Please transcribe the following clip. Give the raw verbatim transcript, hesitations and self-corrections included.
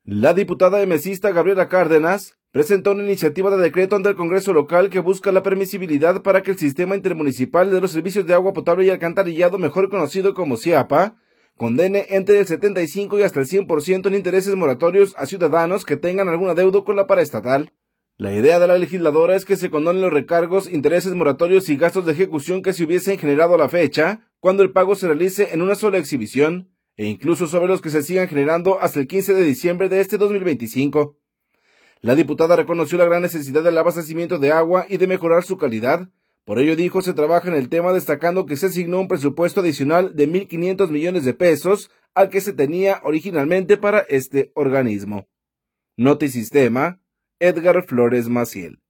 La diputada emesista Gabriela Cárdenas presentó una iniciativa de decreto ante el Congreso local que busca la permisibilidad para que el Sistema Intermunicipal de los Servicios de Agua Potable y Alcantarillado, mejor conocido como SIAPA, condene entre el setenta y cinco y hasta el cien por ciento en intereses moratorios a ciudadanos que tengan algún adeudo con la paraestatal. La idea de la legisladora es que se condonen los recargos, intereses moratorios y gastos de ejecución que se hubiesen generado a la fecha, cuando el pago se realice en una sola exhibición, e incluso sobre los que se sigan generando hasta el quince de diciembre de este dos mil veinticinco. La diputada reconoció la gran necesidad del abastecimiento de agua y de mejorar su calidad. Por ello, dijo, se trabaja en el tema, destacando que se asignó un presupuesto adicional de mil quinientos millones de pesos al que se tenía originalmente para este organismo. Notisistema, Edgar Flores Maciel.